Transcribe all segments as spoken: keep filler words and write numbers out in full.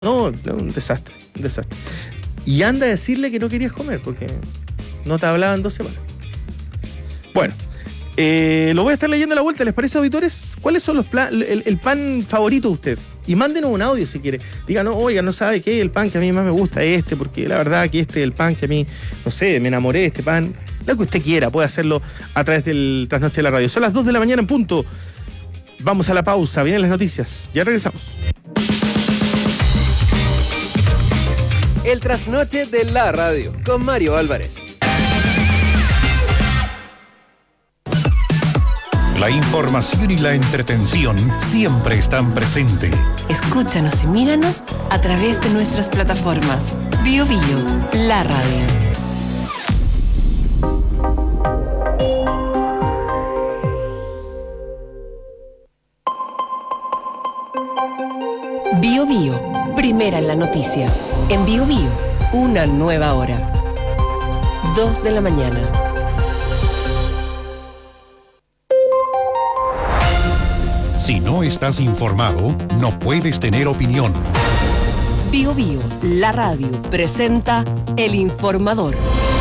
No, no, un desastre, un desastre. Y anda a decirle que no querías comer, porque no te hablaban dos semanas. Bueno, eh, lo voy a estar leyendo a la vuelta. ¿Les parece, auditores? ¿Cuáles son los plan, el, el pan favorito de usted? Y mándenos un audio si quiere. Diga, no, oiga, no sabe qué, el pan que a mí más me gusta es este, porque la verdad que este es el pan que a mí, no sé, me enamoré de este pan. Lo que usted quiera, puede hacerlo a través del Trasnoche de la Radio. Son las dos de la mañana en punto. Vamos a la pausa, vienen las noticias. Ya regresamos. El Trasnoche de la Radio, con Mario Álvarez. La información y la entretención siempre están presentes. Escúchanos y míranos a través de nuestras plataformas. Bio Bio, la radio. Bio Bio, primera en la noticia. En Bio Bio, una nueva hora. Dos de la mañana. Si no estás informado, no puedes tener opinión. Bio Bio, la radio, presenta El Informador.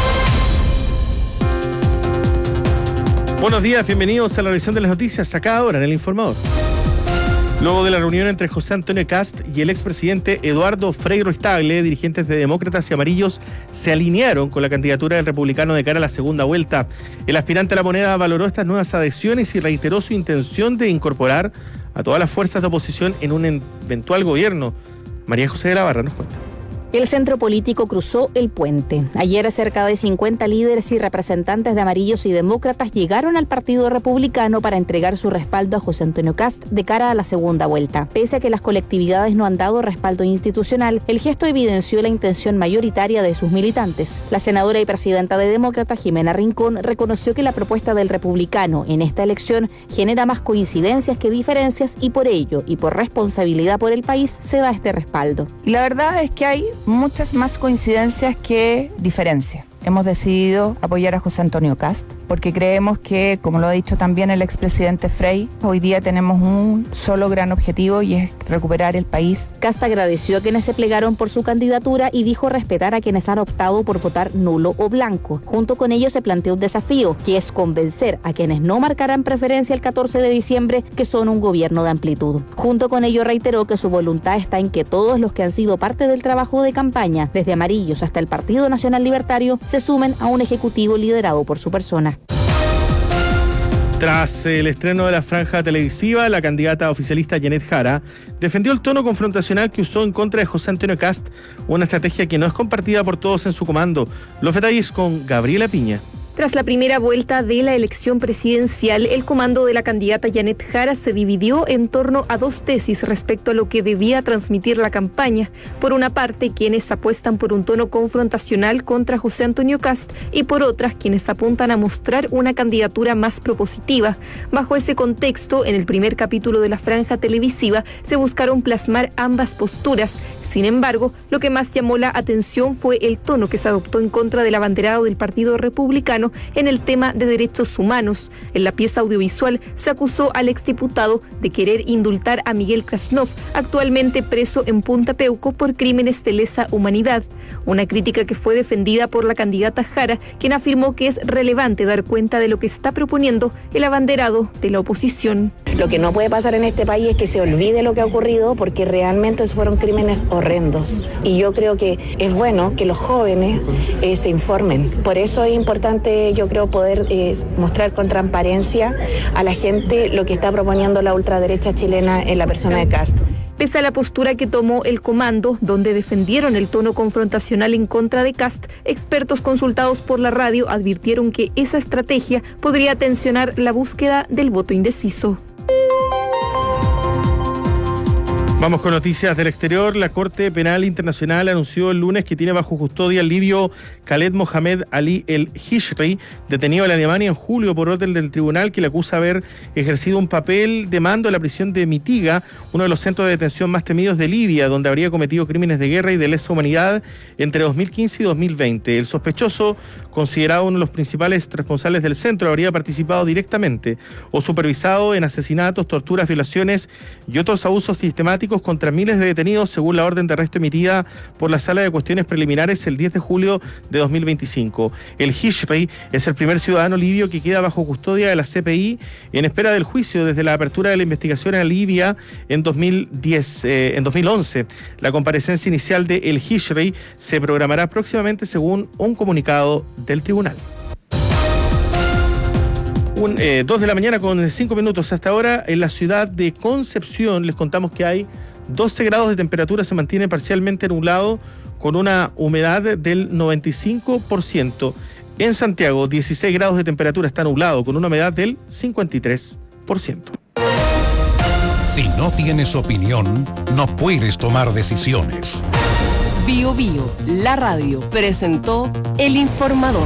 Buenos días, bienvenidos a la revisión de las noticias, acá ahora en El Informador. Luego de la reunión entre José Antonio Kast y el expresidente Eduardo Frei Ruiz-Tagle, dirigentes de Demócratas y Amarillos se alinearon con la candidatura del republicano de cara a la segunda vuelta. El aspirante a la moneda valoró estas nuevas adhesiones y reiteró su intención de incorporar a todas las fuerzas de oposición en un eventual gobierno. María José de la Barra nos cuenta. El centro político cruzó el puente. Ayer cerca de cincuenta líderes y representantes de Amarillos y Demócratas llegaron al Partido Republicano para entregar su respaldo a José Antonio Kast de cara a la segunda vuelta. Pese a que las colectividades no han dado respaldo institucional, el gesto evidenció la intención mayoritaria de sus militantes. La senadora y presidenta de Demócratas, Jimena Rincón, reconoció que la propuesta del republicano en esta elección genera más coincidencias que diferencias y por ello, y por responsabilidad por el país, se da este respaldo. Y la verdad es que hay muchas más coincidencias que diferencias. Hemos decidido apoyar a José Antonio Kast porque creemos que, como lo ha dicho también el expresidente Frei, hoy día tenemos un solo gran objetivo y es recuperar el país. Kast agradeció a quienes se plegaron por su candidatura y dijo respetar a quienes han optado por votar nulo o blanco. Junto con ello se planteó un desafío, que es convencer a quienes no marcarán preferencia el catorce de diciembre que son un gobierno de amplitud. Junto con ello reiteró que su voluntad está en que todos los que han sido parte del trabajo de campaña, desde Amarillos hasta el Partido Nacional Libertario, se sumen a un ejecutivo liderado por su persona. Tras el estreno de la franja televisiva, la candidata oficialista Janet Jara defendió el tono confrontacional que usó en contra de José Antonio Kast, una estrategia que no es compartida por todos en su comando. Los detalles con Gabriela Piña. Tras la primera vuelta de la elección presidencial, el comando de la candidata Janet Jara se dividió en torno a dos tesis respecto a lo que debía transmitir la campaña. Por una parte, quienes apuestan por un tono confrontacional contra José Antonio Kast y por otras, quienes apuntan a mostrar una candidatura más propositiva. Bajo ese contexto, en el primer capítulo de la franja televisiva, se buscaron plasmar ambas posturas. Sin embargo, lo que más llamó la atención fue el tono que se adoptó en contra del abanderado del Partido Republicano en el tema de derechos humanos. En la pieza audiovisual se acusó al exdiputado de querer indultar a Miguel Krasnov, actualmente preso en Punta Peuco por crímenes de lesa humanidad. Una crítica que fue defendida por la candidata Jara, quien afirmó que es relevante dar cuenta de lo que está proponiendo el abanderado de la oposición. Lo que no puede pasar en este país es que se olvide lo que ha ocurrido, porque realmente fueron crímenes horrendos. Y yo creo que es bueno que los jóvenes eh, se informen. Por eso es importante, yo creo, poder eh, mostrar con transparencia a la gente lo que está proponiendo la ultraderecha chilena en la persona de Kast. Pese a la postura que tomó el comando, donde defendieron el tono confrontacional en contra de Kast, expertos consultados por la radio advirtieron que esa estrategia podría tensionar la búsqueda del voto indeciso. Vamos con noticias del exterior. La Corte Penal Internacional anunció el lunes que tiene bajo custodia al libio Khaled Mohamed Ali el-Hishri, detenido en Alemania en julio por orden del tribunal que le acusa haber ejercido un papel de mando en la prisión de Mitiga, uno de los centros de detención más temidos de Libia, donde habría cometido crímenes de guerra y de lesa humanidad entre dos mil quince y dos mil veinte. El sospechoso, considerado uno de los principales responsables del centro, habría participado directamente o supervisado en asesinatos, torturas, violaciones y otros abusos sistemáticos políticos contra miles de detenidos según la orden de arresto emitida por la Sala de Cuestiones Preliminares el diez de julio de dos mil veinticinco. El Hishri es el primer ciudadano libio que queda bajo custodia de la C P I en espera del juicio desde la apertura de la investigación en Libia en dos mil diez, eh, en dos mil once. La comparecencia inicial de El Hishri se programará próximamente según un comunicado del tribunal. Un, eh, dos de la mañana con cinco minutos hasta ahora. En la ciudad de Concepción les contamos que hay doce grados de temperatura, se mantiene parcialmente nublado con una humedad del noventa y cinco por ciento. En Santiago, dieciséis grados de temperatura, está nublado con una humedad del cincuenta y tres por ciento. Si no tienes opinión, no puedes tomar decisiones. Bio Bio, la radio, presentó El Informador.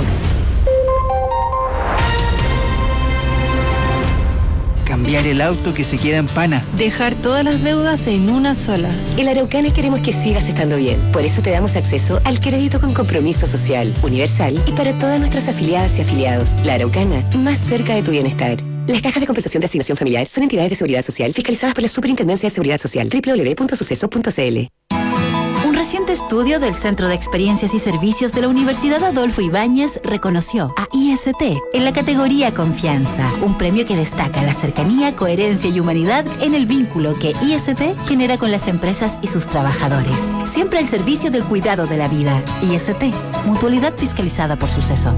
Cambiar el auto que se queda en pana. Dejar todas las deudas en una sola. En la Araucana queremos que sigas estando bien. Por eso te damos acceso al crédito con compromiso social, universal y para todas nuestras afiliadas y afiliados. La Araucana, más cerca de tu bienestar. Las cajas de compensación de asignación familiar son entidades de seguridad social fiscalizadas por la Superintendencia de Seguridad Social. doble u doble u doble u punto suceso punto c l. Un reciente estudio del Centro de Experiencias y Servicios de la Universidad Adolfo Ibáñez reconoció a I S T en la categoría Confianza, un premio que destaca la cercanía, coherencia y humanidad en el vínculo que I S T genera con las empresas y sus trabajadores. Siempre al servicio del cuidado de la vida. I S T, mutualidad fiscalizada por Suceso.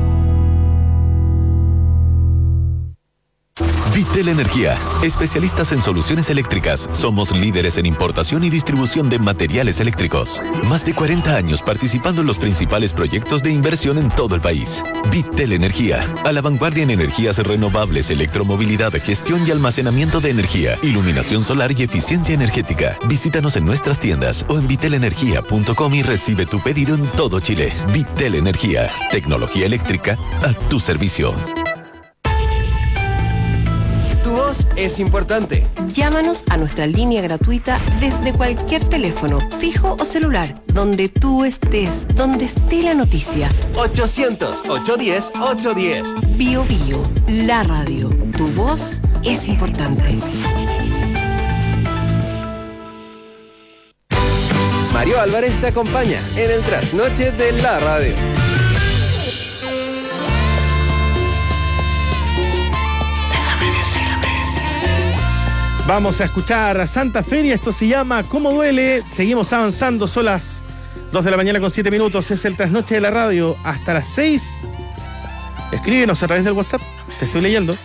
Vitel Energía, especialistas en soluciones eléctricas. Somos líderes en importación y distribución de materiales eléctricos. Más de cuarenta años participando en los principales proyectos de inversión en todo el país. Vitel Energía, a la vanguardia en energías renovables, electromovilidad, gestión y almacenamiento de energía, iluminación solar y eficiencia energética. Visítanos en nuestras tiendas o en vitel energía punto com y recibe tu pedido en todo Chile. Vitel Energía, tecnología eléctrica a tu servicio. Es importante. Llámanos a nuestra línea gratuita desde cualquier teléfono, fijo o celular, donde tú estés, donde esté la noticia. ochocientos, ochocientos diez, ochocientos diez. Bio Bio, la radio. Tu voz es importante. Mario Álvarez te acompaña en el trasnoche de la radio. Vamos a escuchar a Santa Feria, esto se llama ¿Cómo duele? Seguimos avanzando, son las dos de la mañana con siete minutos, es el trasnoche de la radio, hasta las seis. Escríbenos a través del WhatsApp, te estoy leyendo.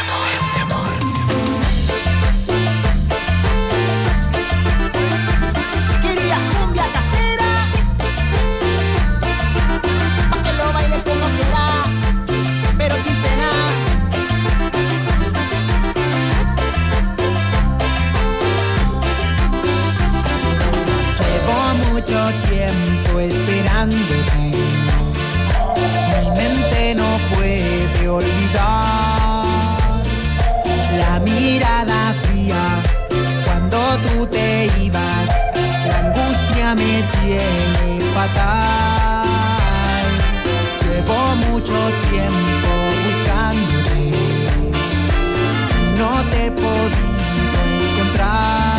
Tiempo esperándote, mi mente no puede olvidar la mirada fría cuando tú te ibas, la angustia me tiene fatal. Llevo mucho tiempo buscándote, no te he podido encontrar.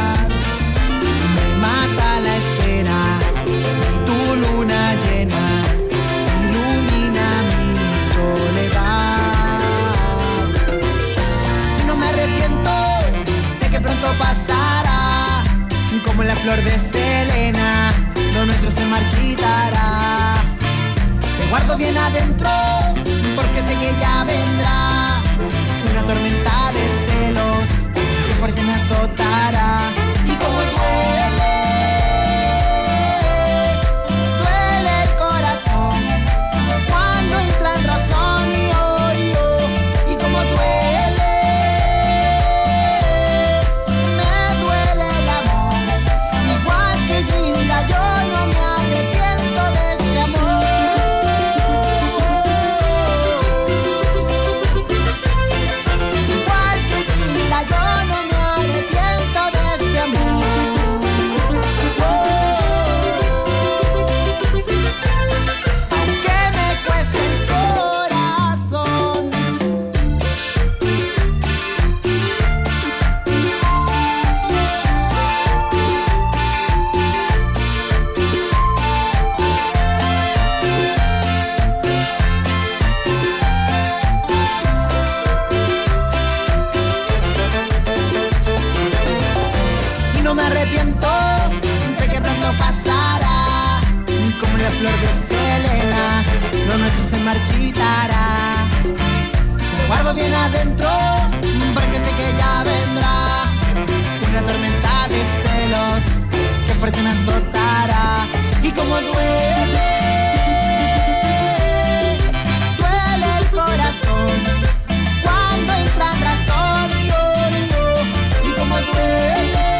Luna llena ilumina mi soledad. No me arrepiento, sé que pronto pasará, como la flor de Selena, lo nuestro se marchitará. Te guardo bien adentro, porque sé que ya vendrá una tormenta de celos que fuerte me azotará. Y como duele, yo no me arrepiento marchitará. Lo guardo bien adentro, porque sé que ya vendrá una tormenta de celos que fuerte me azotará. Y como duele, duele el corazón cuando entra en razón. Y, oh, y, oh, y como duele,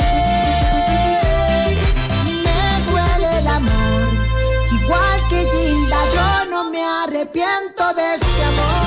me duele el amor. Igual que Gilda, yo no me arrepiento de este amor.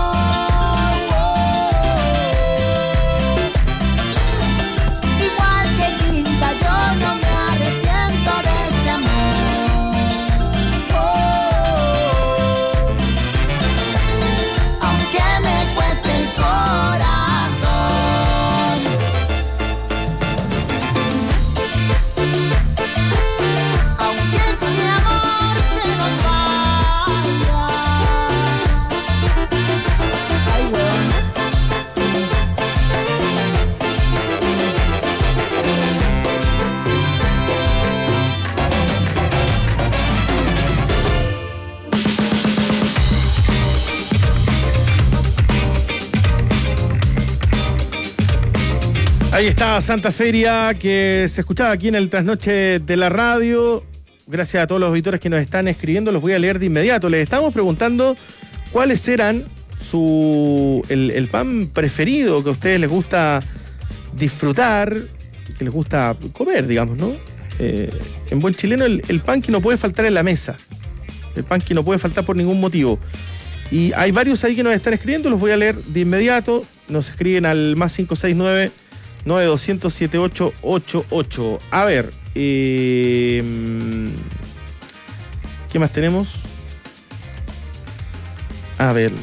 Ahí está Santa Feria, que se escuchaba aquí en el trasnoche de la radio. Gracias a todos los auditores que nos están escribiendo, los voy a leer de inmediato. Les estamos preguntando cuáles eran su el, el pan preferido que a ustedes les gusta disfrutar, que les gusta comer, digamos, ¿no? Eh, en buen chileno, el, el pan que no puede faltar en la mesa. El pan que no puede faltar por ningún motivo. Y hay varios ahí que nos están escribiendo, los voy a leer de inmediato. Nos escriben al más cinco seis nueve nueve dos cero cero siete ocho ocho ocho. A ver, eh, ¿qué más tenemos? A ver.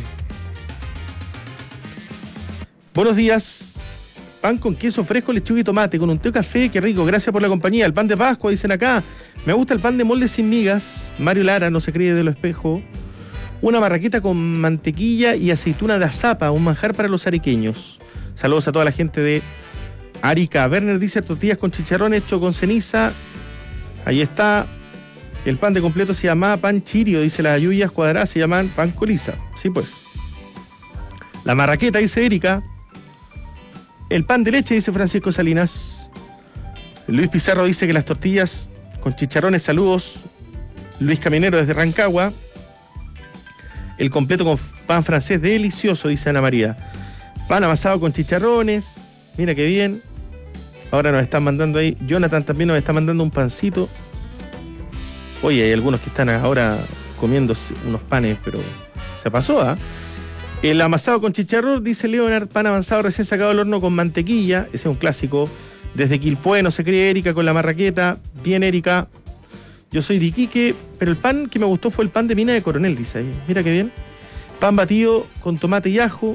Buenos días. Pan con queso fresco, lechuga y tomate, con un té o café, qué rico, gracias por la compañía. El pan de Pascua, dicen acá. Me gusta el pan de molde sin migas. Mario Lara, no se cree de lo espejo. Una marraqueta con mantequilla y aceituna de azapa, un manjar para los ariqueños. Saludos a toda la gente de Arica. Werner dice tortillas con chicharrón hecho con ceniza. Ahí está. El pan de completo se llama pan chirio, dice las ayuyas cuadradas, se llaman pan coliza. Sí, pues. La marraqueta, dice Erika. El pan de leche, dice Francisco Salinas. Luis Pizarro dice que las tortillas con chicharrones, saludos. Luis Caminero desde Rancagua. El completo con pan francés delicioso, dice Ana María. Pan amasado con chicharrones. Mira qué bien. Ahora nos están mandando ahí. Jonathan también nos está mandando un pancito. Oye, hay algunos que están ahora comiendo unos panes, pero se pasó, ¿ah? ¿eh? El amasado con chicharrón, dice Leonard, pan avanzado recién sacado del horno con mantequilla. Ese es un clásico. Desde Quilpué, no se cree Erika con la marraqueta. Bien, Erika. Yo soy de Iquique, pero el pan que me gustó fue el pan de mina de Coronel, dice ahí. Mira qué bien. Pan batido con tomate y ajo.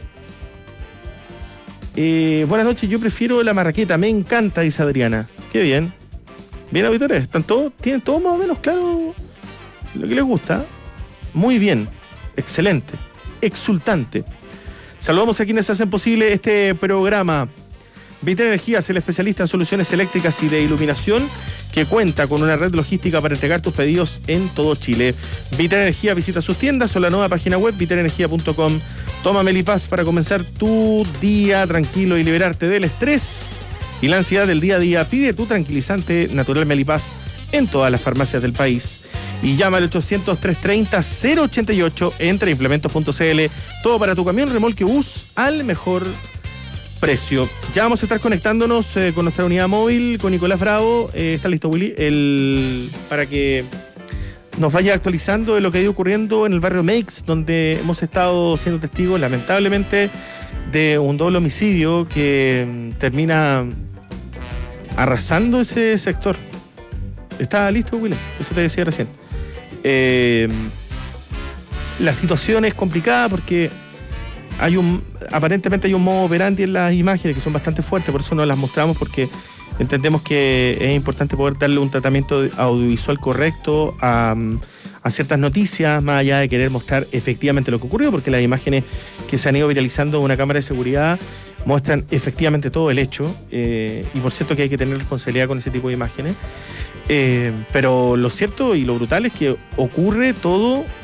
Eh, buenas noches, yo prefiero la marraqueta, me encanta, dice Adriana. Qué bien. Bien, auditores, están todos, tienen todo más o menos claro lo que les gusta. Muy bien, excelente, exultante. Saludamos a quienes hacen posible este programa. Vital Energía es el especialista en soluciones eléctricas y de iluminación que cuenta con una red logística para entregar tus pedidos en todo Chile. Vital Energía, visita sus tiendas o la nueva página web vital energía punto com. Toma Melipaz para comenzar tu día tranquilo y liberarte del estrés y la ansiedad del día a día. Pide tu tranquilizante natural Melipaz en todas las farmacias del país. Y llama al ochocientos, trescientos treinta, cero ochenta y ocho, entra a implementos punto c l. Todo para tu camión, remolque, bus al mejor precio. Ya vamos a estar conectándonos eh, con nuestra unidad móvil, con Nicolás Bravo. Eh, ¿Está listo, Willy? El, para que nos vaya actualizando de lo que ha ido ocurriendo en el barrio Meix, donde hemos estado siendo testigos, lamentablemente, de un doble homicidio que mm, termina arrasando ese sector. ¿Está listo, Willy? Eso te decía recién. Eh, la situación es complicada porque hay un aparentemente hay un modo operandi en las imágenes que son bastante fuertes, por eso no las mostramos, porque entendemos que es importante poder darle un tratamiento audiovisual correcto a, a ciertas noticias, más allá de querer mostrar efectivamente lo que ocurrió, porque las imágenes que se han ido viralizando en una cámara de seguridad muestran efectivamente todo el hecho, eh, y por cierto que hay que tener responsabilidad con ese tipo de imágenes, eh, pero lo cierto y lo brutal es que ocurre todo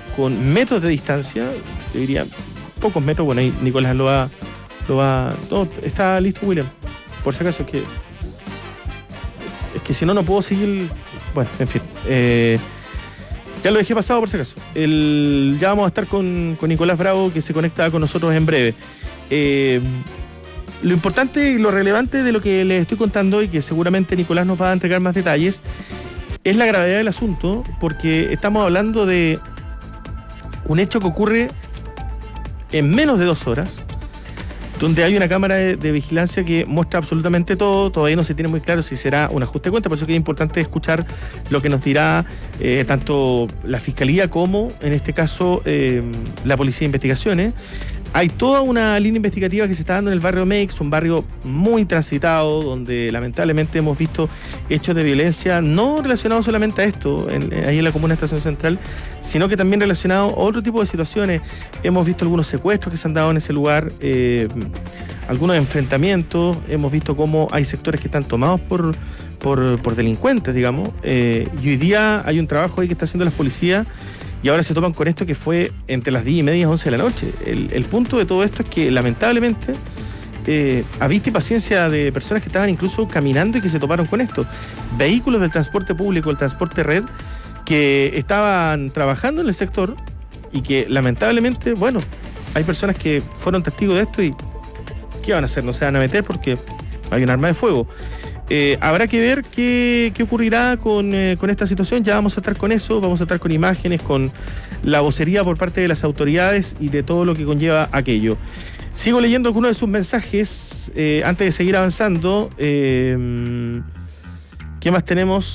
con metros de distancia, te diría pocos metros, bueno, ahí Nicolás lo va, lo va, no, está listo William, por si acaso, es que, es que si no, no puedo seguir, bueno, en fin, eh, ya lo dejé pasado por si acaso, el, ya vamos a estar con, con Nicolás Bravo, que se conecta con nosotros en breve. Eh, lo importante y lo relevante de lo que les estoy contando, y que seguramente Nicolás nos va a entregar más detalles, es la gravedad del asunto, porque estamos hablando de un hecho que ocurre en menos de dos horas, donde hay una cámara de, de vigilancia que muestra absolutamente todo. Todavía no se tiene muy claro si será un ajuste de cuenta, por eso que es importante escuchar lo que nos dirá eh, tanto la Fiscalía como, en este caso, eh, la Policía de Investigaciones. Hay toda una línea investigativa que se está dando en el barrio Meix, un barrio muy transitado, donde lamentablemente hemos visto hechos de violencia, no relacionados solamente a esto, en, ahí en la comuna Estación Central, sino que también relacionados a otro tipo de situaciones. Hemos visto algunos secuestros que se han dado en ese lugar, eh, algunos enfrentamientos, hemos visto cómo hay sectores que están tomados por, por, por delincuentes, digamos, eh, y hoy día hay un trabajo ahí que está haciendo las policías. Y ahora se topan con esto que fue entre las diez y media y once de la noche. El, el punto de todo esto es que, lamentablemente, eh, a vista y paciencia de personas que estaban incluso caminando y que se toparon con esto. Vehículos del transporte público, el transporte red, que estaban trabajando en el sector y que, lamentablemente, bueno, hay personas que fueron testigos de esto y ¿qué van a hacer? No se van a meter porque hay un arma de fuego. Eh, habrá que ver qué, qué ocurrirá con, eh, con esta situación. Ya vamos a estar con eso, vamos a estar con imágenes, con la vocería por parte de las autoridades y de todo lo que conlleva aquello. Sigo leyendo algunos de sus mensajes eh, antes de seguir avanzando. Eh, ¿Qué más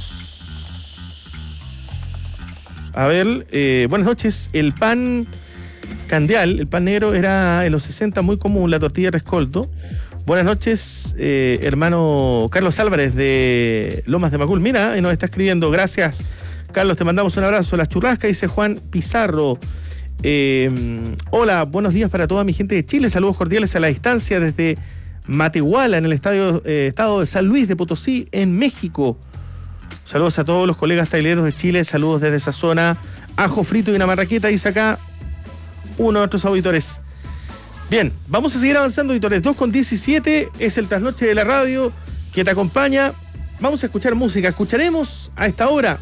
tenemos? A ver, eh, buenas noches. El pan candeal, el pan negro, era en los sesenta muy común, la tortilla de rescoldo. Buenas noches, eh, hermano Carlos Álvarez de Lomas de Macul. Mira, y nos está escribiendo. Gracias, Carlos, te mandamos un abrazo. Las churrascas, dice Juan Pizarro. Eh, hola, buenos días para toda mi gente de Chile. Saludos cordiales a la distancia desde Matehuala, en el estadio, eh, estado de San Luis de Potosí, en México. Saludos a todos los colegas traileros de Chile. Saludos desde esa zona. Ajo frito y una marraqueta, dice acá uno de nuestros auditores. Bien, vamos a seguir avanzando, auditores. dos con diecisiete es el trasnoche de la radio que te acompaña. Vamos a escuchar música. Escucharemos a esta hora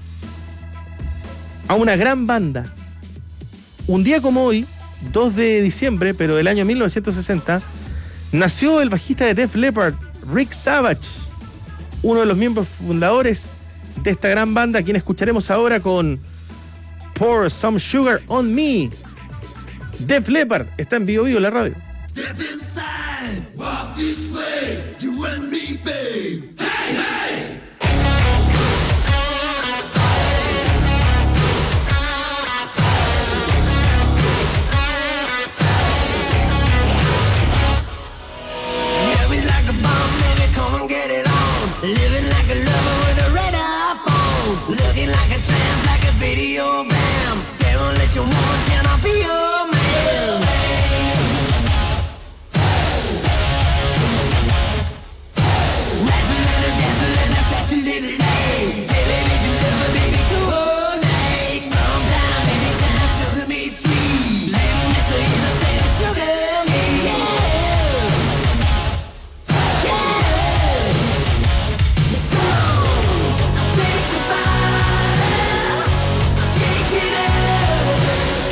a una gran banda. Un día como hoy, dos de diciembre, pero del año mil novecientos sesenta, nació el bajista de Def Leppard, Rick Savage, uno de los miembros fundadores de esta gran banda, a quien escucharemos ahora con Pour Some Sugar on Me. Def Leppard está en Vivo Vivo, la radio. Step inside, walk this way, you and me, babe. Hey, hey! Yeah, we like a bomb, baby, come and get it on. Living like a lover with a red iPhone. Looking like a tramp, like a video bam. Demolition woman, can I be your man? Shake it up.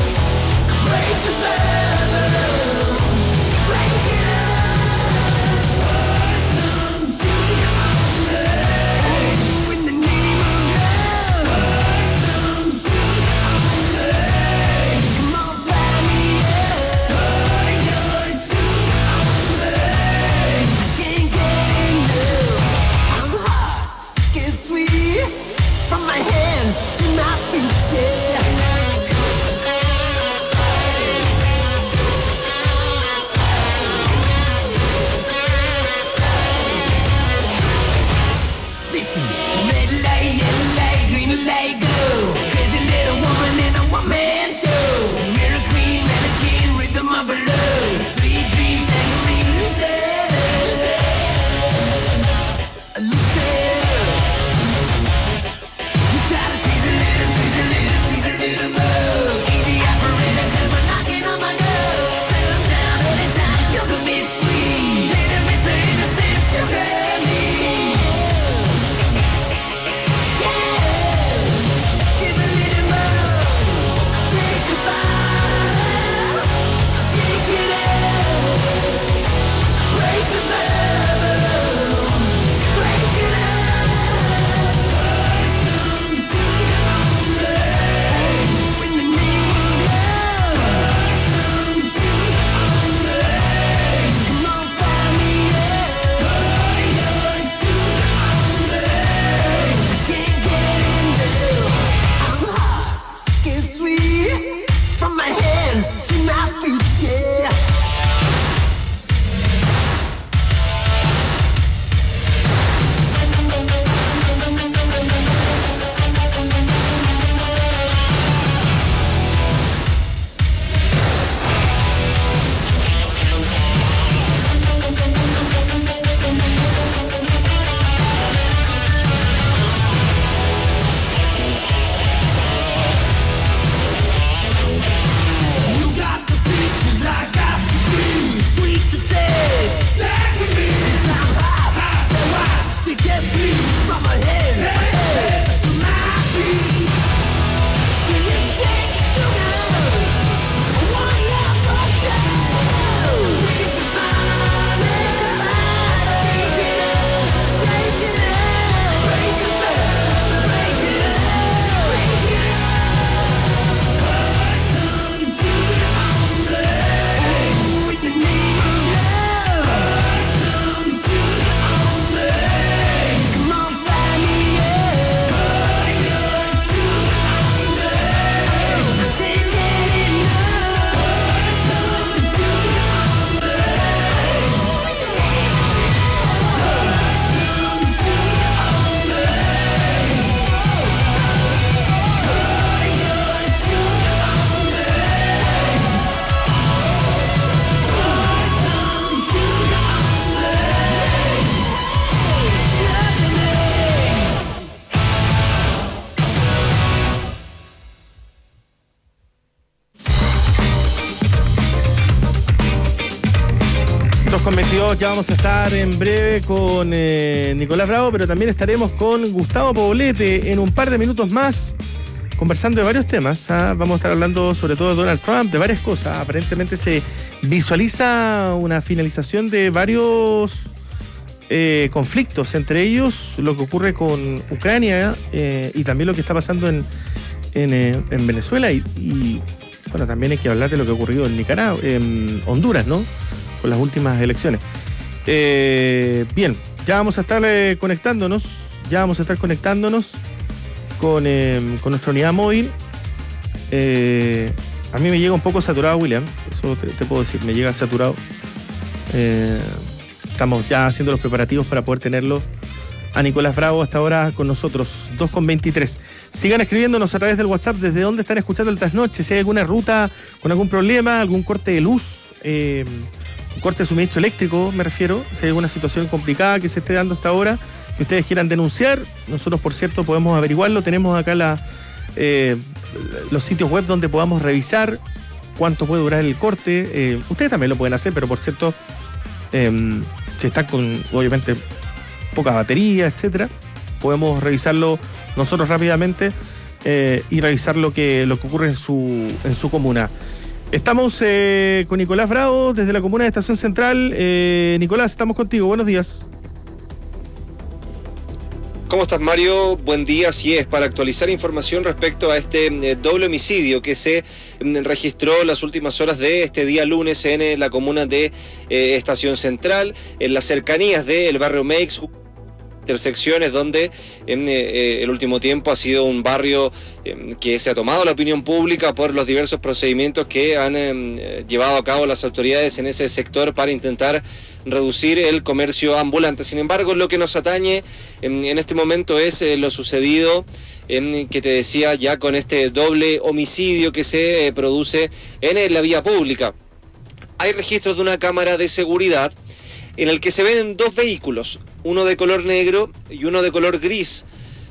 dos con veintidós, ya vamos a estar en breve con eh, Nicolás Bravo, pero también estaremos con Gustavo Poblete en un par de minutos más, conversando de varios temas. ¿ah? Vamos a estar hablando sobre todo de Donald Trump, de varias cosas. Aparentemente se visualiza una finalización de varios eh, conflictos, entre ellos lo que ocurre con Ucrania eh, y también lo que está pasando en, en, eh, en Venezuela y, y bueno, también hay que hablar de lo que ha ocurrido en Nicaragua, en Honduras, ¿no? Con las últimas elecciones. Eh, bien, ya vamos a estar eh, conectándonos, ya vamos a estar conectándonos con, eh, con nuestra unidad móvil. Eh, a mí me llega un poco saturado, William, eso te, te puedo decir, me llega saturado. Eh, estamos ya haciendo los preparativos para poder tenerlo a Nicolás Bravo hasta ahora con nosotros, dos con veintitrés. Sigan escribiéndonos a través del WhatsApp desde dónde están escuchando el trasnoche, si hay alguna ruta con algún problema, algún corte de luz, eh, un corte de suministro eléctrico, me refiero, si hay alguna situación complicada que se esté dando hasta ahora, que ustedes quieran denunciar. Nosotros, por cierto, podemos averiguarlo. Tenemos acá la, eh, los sitios web donde podamos revisar cuánto puede durar el corte. Eh, ustedes también lo pueden hacer, pero por cierto, eh, si están con, obviamente, poca batería, etcétera, podemos revisarlo nosotros rápidamente eh, y revisar lo que, lo que ocurre en su, en su comuna. Estamos eh, con Nicolás Bravo desde la comuna de Estación Central. Eh, Nicolás, estamos contigo. Buenos días. ¿Cómo estás, Mario? Buen día. Así es, para actualizar información respecto a este eh, doble homicidio que se eh, registró las últimas horas de este día lunes en eh, la comuna de eh, Estación Central, en las cercanías del barrio Meix, intersecciones donde en eh, el último tiempo ha sido un barrio eh, que se ha tomado la opinión pública por los diversos procedimientos que han eh, llevado a cabo las autoridades en ese sector para intentar reducir el comercio ambulante. Sin embargo, lo que nos atañe en, en este momento es eh, lo sucedido en, que te decía ya con este doble homicidio que se eh, produce en eh, la vía pública. Hay registros de una cámara de seguridad en el que se ven dos vehículos, uno de color negro y uno de color gris.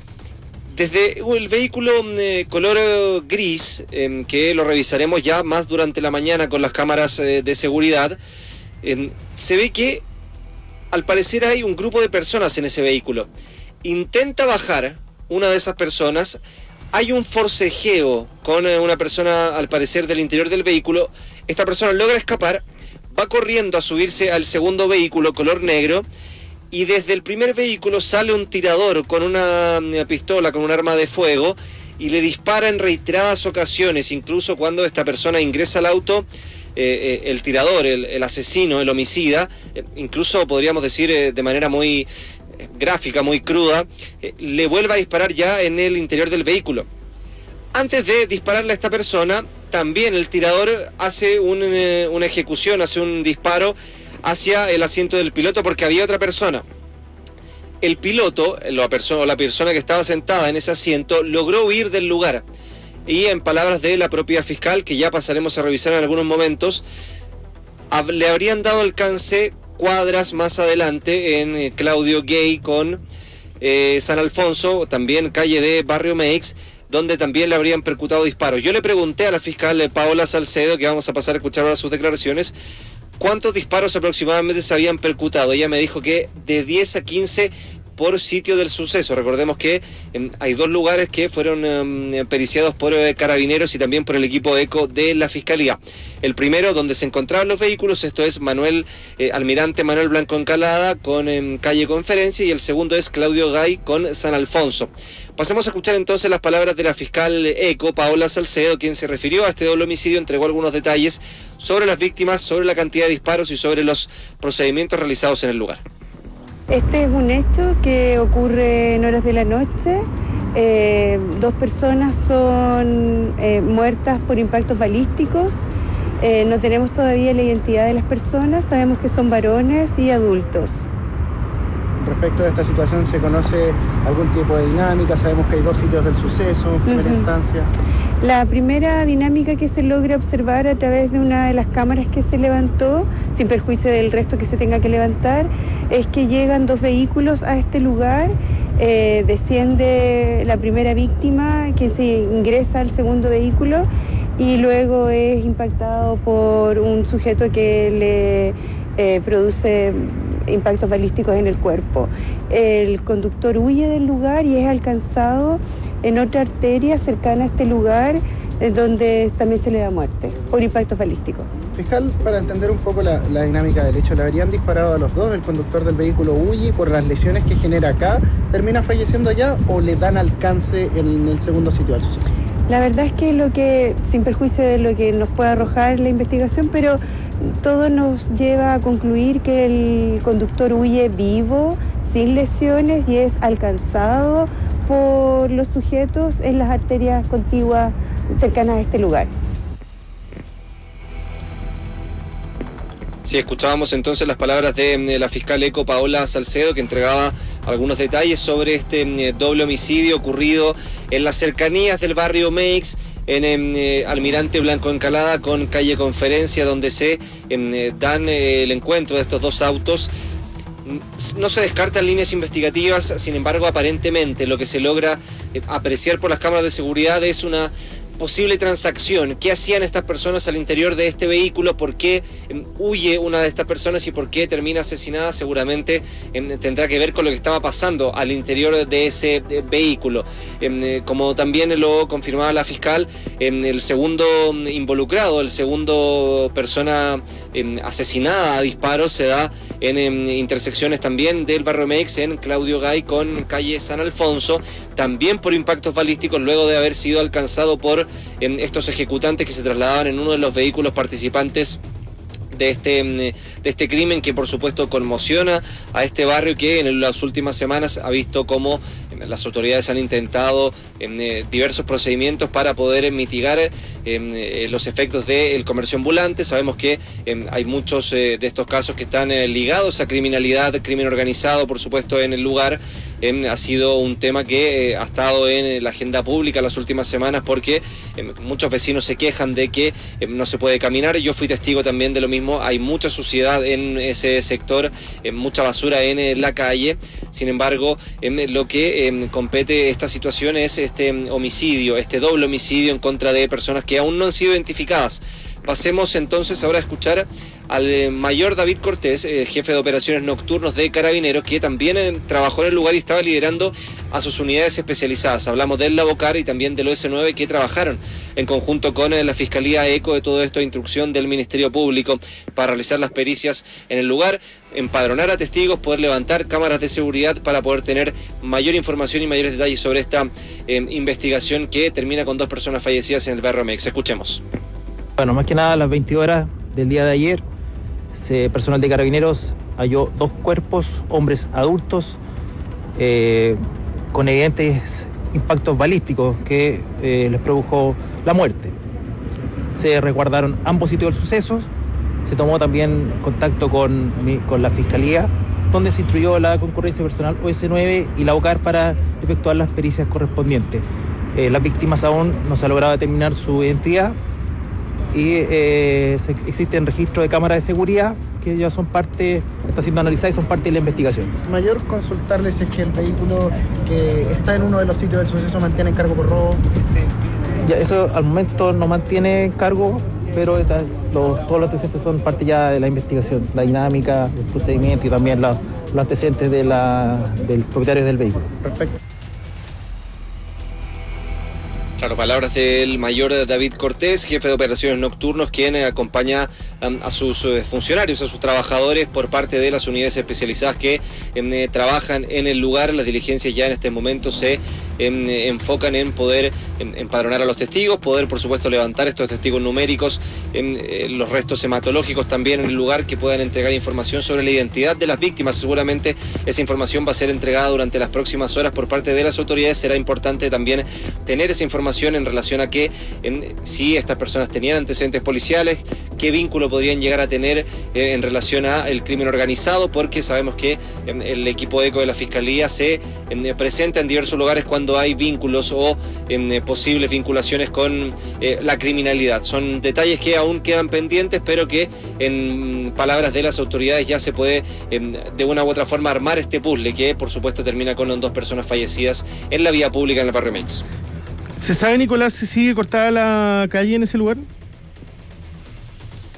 Desde el vehículo eh, color eh, gris, eh, que lo revisaremos ya más durante la mañana con las cámaras eh, de seguridad, eh, se ve que al parecer hay un grupo de personas en ese vehículo. Intenta bajar una de esas personas, hay un forcejeo con eh, una persona al parecer del interior del vehículo, esta persona logra escapar, va corriendo a subirse al segundo vehículo color negro y desde el primer vehículo sale un tirador con una pistola, con un arma de fuego y le dispara en reiteradas ocasiones, incluso cuando esta persona ingresa al auto, eh, eh, el tirador, el, el asesino, el homicida, eh, incluso podríamos decir eh, de manera muy eh, gráfica, muy cruda, eh, le vuelve a disparar ya en el interior del vehículo. Antes de dispararle a esta persona, también el tirador hace un, eh, una ejecución, hace un disparo hacia el asiento del piloto porque había otra persona. El piloto, la persona, o la persona que estaba sentada en ese asiento, logró huir del lugar. Y en palabras de la propia fiscal, que ya pasaremos a revisar en algunos momentos, hab- le habrían dado alcance cuadras más adelante en eh, Claudio Gay con eh, San Alfonso, también calle de Barrio Meix, donde también le habrían percutado disparos. Yo le pregunté a la fiscal eh, Paola Salcedo, que vamos a pasar a escuchar ahora sus declaraciones, cuántos disparos aproximadamente se habían percutado. Ella me dijo que de diez a quince por sitio del suceso. Recordemos que eh, hay dos lugares que fueron eh, periciados por eh, carabineros y también por el equipo ECO de la Fiscalía. El primero, donde se encontraban los vehículos, esto es Manuel eh, Almirante Manuel Blanco Encalada con eh, calle Conferencia, y el segundo es Claudio Gay con San Alfonso. Pasemos a escuchar entonces las palabras de la fiscal ECO, Paola Salcedo, quien se refirió a este doble homicidio, entregó algunos detalles sobre las víctimas, sobre la cantidad de disparos y sobre los procedimientos realizados en el lugar. Este es un hecho que ocurre en horas de la noche. Eh, dos personas son eh, muertas por impactos balísticos. Eh, no tenemos todavía la identidad de las personas, sabemos que son varones y adultos. Respecto a esta situación, ¿se conoce algún tipo de dinámica? Sabemos que hay dos sitios del suceso en primera uh-huh. instancia. La primera dinámica que se logra observar a través de una de las cámaras que se levantó, sin perjuicio del resto que se tenga que levantar, es que llegan dos vehículos a este lugar, eh, desciende la primera víctima que se ingresa al segundo vehículo y luego es impactado por un sujeto que le eh, produce impactos balísticos en el cuerpo. El conductor huye del lugar y es alcanzado en otra arteria cercana a este lugar, eh, donde también se le da muerte por impactos balísticos. Fiscal, para entender un poco la, la dinámica del hecho, ¿le habrían disparado a los dos? ¿El conductor del vehículo huye por las lesiones que genera acá, termina falleciendo allá o le dan alcance en el segundo sitio del suceso? La verdad es que lo que, sin perjuicio de lo que nos pueda arrojar la investigación, pero todo nos lleva a concluir que el conductor huye vivo, sin lesiones, y es alcanzado por los sujetos en las arterias contiguas cercanas a este lugar. Sí, escuchábamos entonces las palabras de la fiscal Eco Paola Salcedo, que entregaba algunos detalles sobre este doble homicidio ocurrido en las cercanías del barrio Meix, en eh, Almirante Blanco Encalada con calle Conferencia, donde se eh, dan eh, el encuentro de estos dos autos. No se descartan líneas investigativas, sin embargo, aparentemente lo que se logra eh, apreciar por las cámaras de seguridad es una posible transacción. ¿Qué hacían estas personas al interior de este vehículo? ¿Por qué eh, huye una de estas personas y por qué termina asesinada? Seguramente eh, tendrá que ver con lo que estaba pasando al interior de ese eh, vehículo. Eh, como también lo confirmaba la fiscal, eh, el segundo involucrado, el segundo persona eh, asesinada a disparos se da en eh, intersecciones también del barrio Meix, en Claudio Gay con calle San Alfonso, también por impactos balísticos, luego de haber sido alcanzado por en estos ejecutantes que se trasladaban en uno de los vehículos participantes de este, de este crimen, que por supuesto conmociona a este barrio, que en las últimas semanas ha visto cómo las autoridades han intentado en, eh, diversos procedimientos para poder mitigar eh, los efectos del comercio ambulante. Sabemos que eh, hay muchos eh, de estos casos que están eh, ligados a criminalidad, crimen organizado, por supuesto, en el lugar. Eh, ha sido un tema que eh, ha estado en la agenda pública las últimas semanas, porque eh, muchos vecinos se quejan de que eh, no se puede caminar. Yo fui testigo también de lo mismo. Hay mucha suciedad en ese sector, eh, mucha basura en eh, la calle. Sin embargo, eh, lo que eh, compete esta situación es este homicidio, este doble homicidio en contra de personas que aún no han sido identificadas. Pasemos entonces ahora a escuchar al eh, mayor David Cortés, eh, jefe de operaciones nocturnos de Carabineros, que también eh, trabajó en el lugar y estaba liderando a sus unidades especializadas. Hablamos del Lavocar y también del O S nueve, que trabajaron en conjunto con eh, la Fiscalía Eco de todo esto, de instrucción del Ministerio Público, para realizar las pericias en el lugar, empadronar a testigos, poder levantar cámaras de seguridad para poder tener mayor información y mayores detalles sobre esta eh, investigación que termina con dos personas fallecidas en el barrio Meix. Escuchemos. Bueno, más que nada a las veinte horas del día de ayer, se, personal de Carabineros halló dos cuerpos, hombres adultos, eh, con evidentes impactos balísticos que eh, les produjo la muerte. Se resguardaron ambos sitios del suceso, se tomó también contacto con, con la Fiscalía, donde se instruyó la concurrencia personal O S nueve y la Lavocar para efectuar las pericias correspondientes. Eh, las víctimas aún no se ha logrado determinar su identidad, y eh, se, existen registros de cámaras de seguridad que ya son parte, está siendo analizadas y son parte de la investigación. Mayor, consultarles si es que el vehículo que está en uno de los sitios del suceso mantiene en cargo por robo. Ya, eso al momento no mantiene en cargo, pero esta, los, todos los antecedentes son parte ya de la investigación, la dinámica, el procedimiento y también la, los antecedentes de la, del propietario del vehículo. Perfecto. Claro, palabras del mayor David Cortés, jefe de operaciones nocturnos, quien acompaña um, a sus uh, funcionarios, a sus trabajadores por parte de las unidades especializadas que um, eh, trabajan en el lugar. Las diligencias ya en este momento se um, enfocan en poder um, empadronar a los testigos, poder por supuesto levantar estos testigos numéricos, um, eh, los restos hematológicos también en el lugar, que puedan entregar información sobre la identidad de las víctimas. Seguramente esa información va a ser entregada durante las próximas horas por parte de las autoridades. Será importante también tener esa información en relación a que en, si estas personas tenían antecedentes policiales, qué vínculo podrían llegar a tener eh, en relación a el crimen organizado, porque sabemos que eh, el equipo ECO de la Fiscalía se eh, presenta en diversos lugares cuando hay vínculos o eh, posibles vinculaciones con eh, la criminalidad. Son detalles que aún quedan pendientes, pero que en palabras de las autoridades ya se puede eh, de una u otra forma armar este puzzle, que por supuesto termina con dos personas fallecidas en la vía pública en el barrio Meix. ¿Se sabe, Nicolás, si sigue cortada la calle en ese lugar?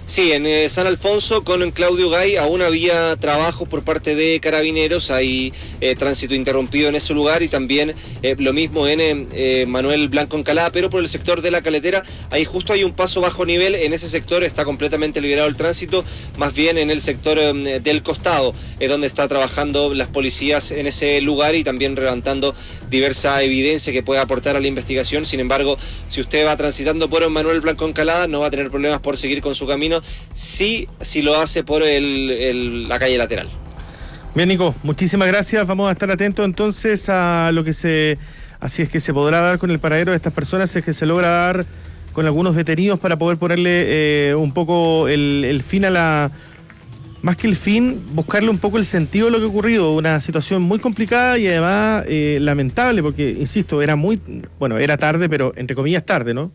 Sí, en eh, San Alfonso con Claudio Gay aún había trabajo por parte de Carabineros, hay eh, tránsito interrumpido en ese lugar y también eh, lo mismo en eh, Manuel Blanco Encalada, pero por el sector de la Caletera, ahí justo hay un paso bajo nivel, en ese sector está completamente liberado el tránsito, más bien en el sector eh, del costado, es donde está trabajando las policías en ese lugar y también levantando diversa evidencia que pueda aportar a la investigación. Sin embargo, si usted va transitando por Manuel Blanco Encalada, no va a tener problemas por seguir con su camino, sí, si lo hace por el, el, la calle lateral. Bien, Nico, muchísimas gracias. Vamos a estar atentos entonces a lo que se, así es que se podrá dar con el paradero de estas personas, es que se logra dar con algunos detenidos para poder ponerle eh, un poco el, el fin a la, más que el fin, buscarle un poco el sentido de lo que ha ocurrido, una situación muy complicada y además eh, lamentable, porque, insisto, era muy, bueno, era tarde, pero entre comillas tarde, ¿no?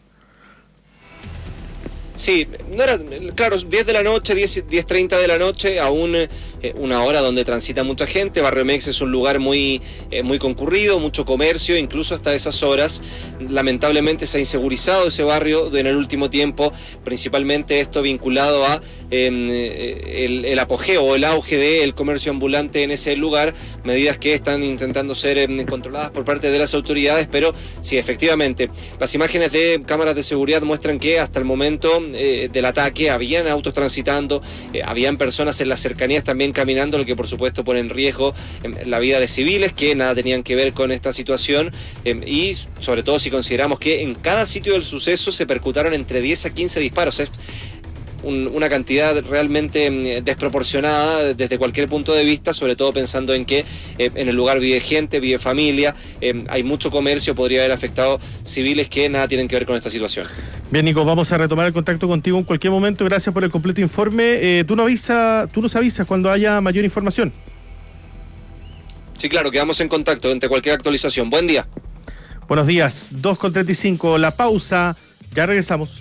Sí, no era, claro, diez de la noche, diez, diez treinta de la noche, aún eh, una hora donde transita mucha gente. Barrio Mex es un lugar muy, eh, muy concurrido, mucho comercio, incluso hasta esas horas. Lamentablemente se ha insegurizado ese barrio en el último tiempo, principalmente esto vinculado a eh, el, el apogeo o el auge del comercio ambulante en ese lugar, medidas que están intentando ser eh, controladas por parte de las autoridades, pero sí, efectivamente, las imágenes de cámaras de seguridad muestran que hasta el momento Eh, del ataque habían autos transitando, eh, habían personas en las cercanías también caminando, lo que por supuesto pone en riesgo eh, la vida de civiles que nada tenían que ver con esta situación, eh, y sobre todo si consideramos que en cada sitio del suceso se percutaron entre diez a quince disparos. Es un, una cantidad realmente eh, desproporcionada desde cualquier punto de vista, sobre todo pensando en que eh, en el lugar vive gente, vive familia, eh, hay mucho comercio, podría haber afectado civiles que nada tienen que ver con esta situación. Bien, Nico, vamos a retomar el contacto contigo en cualquier momento. Gracias por el completo informe. Eh, tú, no avisa, tú nos avisas cuando haya mayor información. Sí, claro, quedamos en contacto ante cualquier actualización. Buen día. Buenos días, dos con treinta y cinco, la pausa, ya regresamos.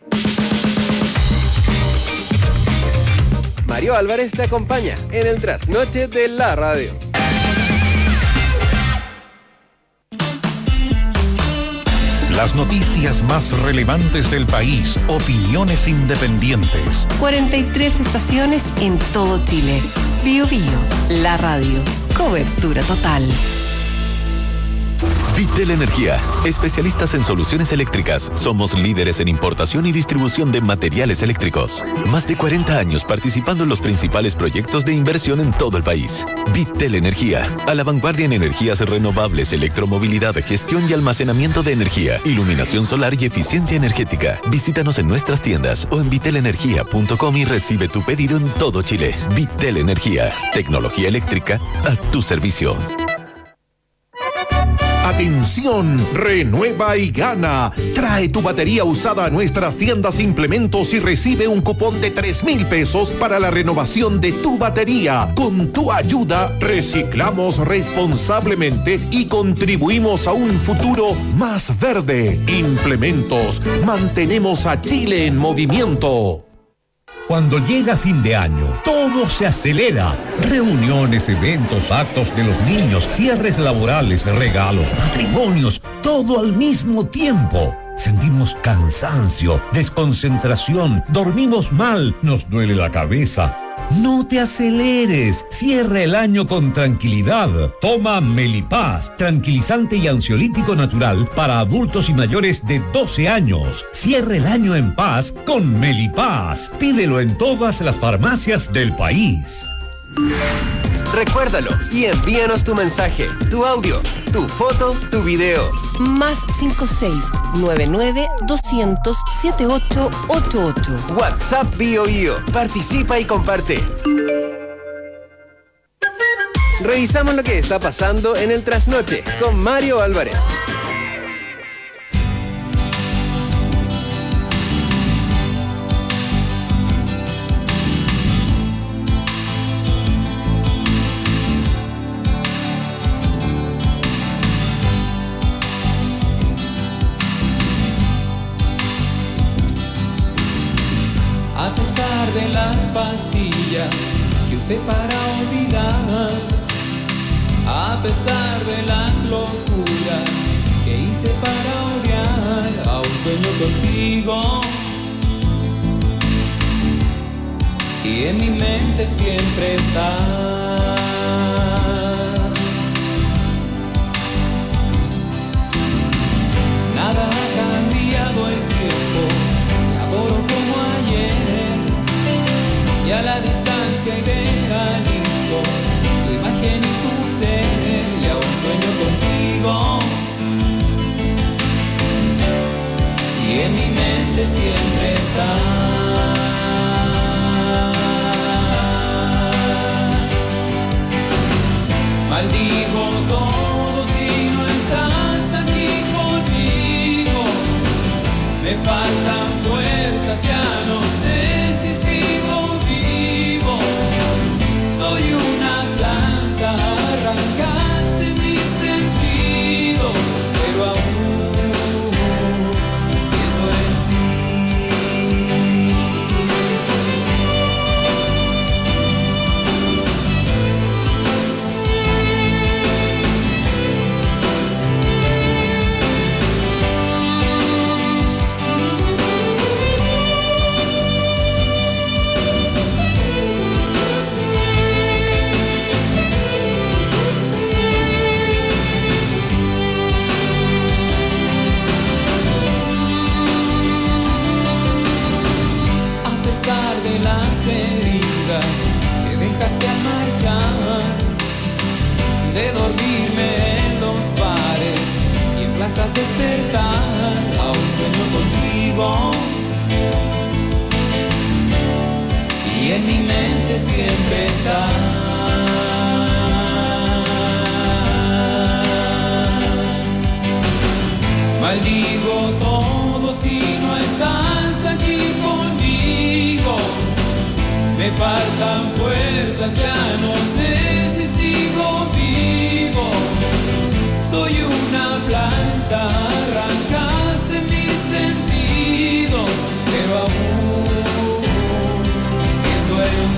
Mario Álvarez te acompaña en el trasnoche de la radio. Las noticias más relevantes del país, opiniones independientes. cuarenta y tres estaciones en todo Chile. Bio Bio, la radio. Cobertura total. Vitel Energía, especialistas en soluciones eléctricas. Somos líderes en importación y distribución de materiales eléctricos. Más de cuarenta años participando en los principales proyectos de inversión en todo el país. Vitel Energía, a la vanguardia en energías renovables, electromovilidad, gestión y almacenamiento de energía, iluminación solar y eficiencia energética. Visítanos en nuestras tiendas o en vitel energía punto com y recibe tu pedido en todo Chile. Vitel Energía, tecnología eléctrica a tu servicio. Atención, renueva y gana. Trae tu batería usada a nuestras tiendas Implementos y recibe un cupón de tres mil pesos para la renovación de tu batería. Con tu ayuda, reciclamos responsablemente y contribuimos a un futuro más verde. Implementos, mantenemos a Chile en movimiento. Cuando llega fin de año, todo se acelera. Reuniones, eventos, actos de los niños, cierres laborales, regalos, matrimonios, todo al mismo tiempo. Sentimos cansancio, desconcentración, dormimos mal, nos duele la cabeza. No te aceleres, cierra el año con tranquilidad. Toma Melipaz, tranquilizante y ansiolítico natural para adultos y mayores de doce años. Cierra el año en paz con Melipaz. Pídelo en todas las farmacias del país. Recuérdalo y envíanos tu mensaje, tu audio, tu foto, tu video. Más cinco seis nueve nueve dos cero cero siete ocho ocho ocho. WhatsApp Bio Bio. Participa y comparte. Revisamos lo que está pasando en el trasnoche con Mario Álvarez. A pesar de las pastillas que usé para olvidar, a pesar de las locuras que hice para odiar, a un sueño contigo y en mi mente siempre estás. Nada ha cambiado el tiempo, laboro como ayer, y a la distancia idealizo tu imagen y tu ser, y aún sueño contigo, y en mi mente siempre estás. Maldigo todo si no estás aquí conmigo. Me faltan fuerzas, ya no sé si sigo vivo. Soy una planta, arrancaste mis sentidos, pero aún pienso en de las heridas que dejaste al marchar, de dormirme en los bares y en plazas despertar, aún sueño contigo, y en mi mente siempre estás. Maldigo todo si no estás aquí conmigo. Me faltan fuerzas, ya no sé si sigo vivo. Soy una planta, arrancaste mis sentidos, pero aún pienso en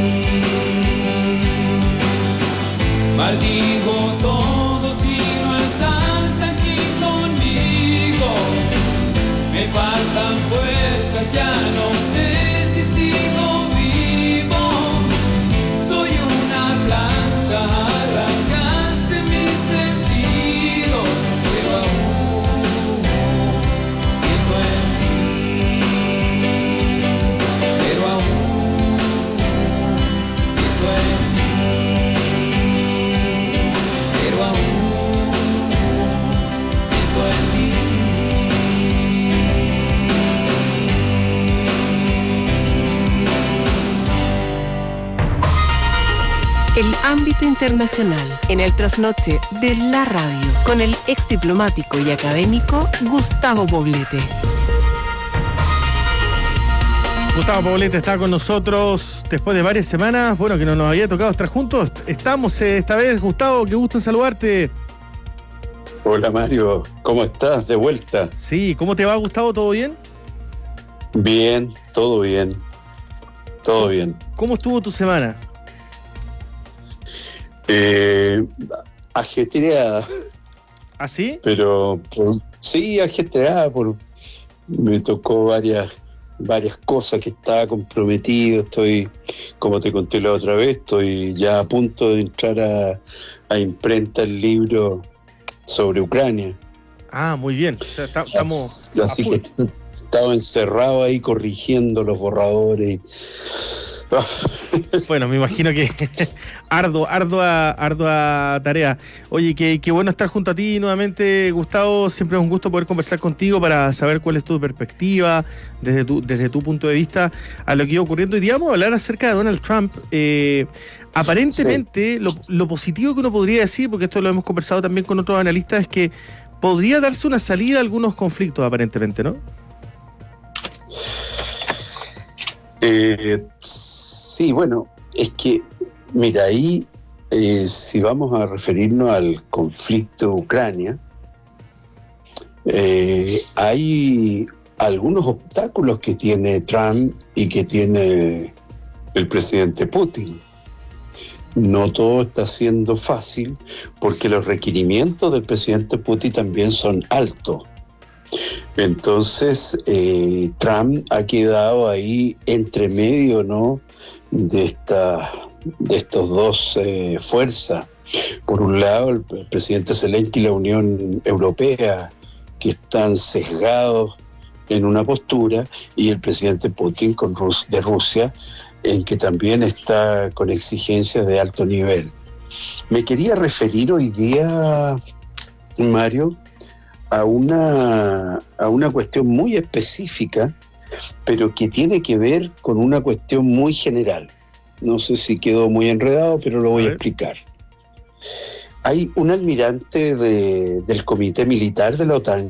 ti. Maldigo todo si no estás aquí conmigo. Me faltan fuerzas, ya no sé si sigo vivo. Soy una planta, arrancaste mis sentidos, pero aún pienso en ti. Pero aún pienso en ti. Pero aún pienso en ti. El ámbito internacional en el trasnoche de la radio con el ex diplomático y académico Gustavo Poblete. Gustavo Poblete está con nosotros después de varias semanas. Bueno, que no nos había tocado estar juntos. Estamos eh, esta vez, Gustavo, qué gusto en saludarte. Hola Mario, ¿cómo estás? De vuelta. Sí, ¿cómo te va, Gustavo? ¿Todo bien? Bien, todo bien. Todo bien. ¿Cómo estuvo tu semana? Eh, ajetreada. ¿Ah, sí? Pero por, sí, ajetreada. Por, me tocó varias varias cosas que estaba comprometido. Estoy, como te conté la otra vez, estoy ya a punto de entrar a, a imprenta el libro sobre Ucrania. Ah, muy bien. O sea, está, estamos Así que estaba encerrado ahí corrigiendo los borradores. Bueno, me imagino que arduo, ardua, ardua tarea. Oye, qué, qué bueno estar junto a ti nuevamente, Gustavo. Siempre es un gusto poder conversar contigo para saber cuál es tu perspectiva desde tu, desde tu punto de vista a lo que iba ocurriendo. Y digamos, hablar acerca de Donald Trump. Eh, aparentemente, sí. lo, lo positivo que uno podría decir, porque esto lo hemos conversado también con otros analistas, es que podría darse una salida a algunos conflictos, aparentemente, ¿no? Eh, sí, bueno, es que, mira, ahí, eh, si vamos a referirnos al conflicto de Ucrania, eh, hay algunos obstáculos que tiene Trump y que tiene el presidente Putin. No todo está siendo fácil porque los requerimientos del presidente Putin también son altos. Entonces, eh, Trump ha quedado ahí entre medio, ¿no?, de esta, de estos dos eh, fuerzas. Por un lado, el, el presidente Zelensky y la Unión Europea, que están sesgados en una postura, y el presidente Putin con Rus- de Rusia, en que también está con exigencias de alto nivel. Me quería referir hoy día, Mario, a una, a una cuestión muy específica, pero que tiene que ver con una cuestión muy general. No sé si quedó muy enredado, pero lo voy a, a explicar. Hay un almirante de, del Comité Militar de la OTAN